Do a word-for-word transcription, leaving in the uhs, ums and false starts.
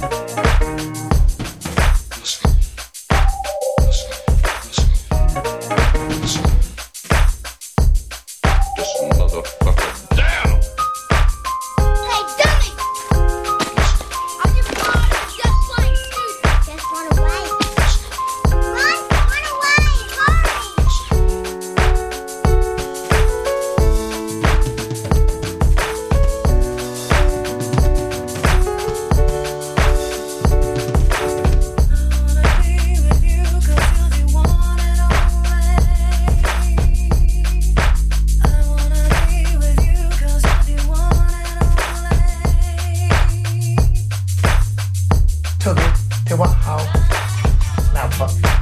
ถือว่าเขาหน้าฟัง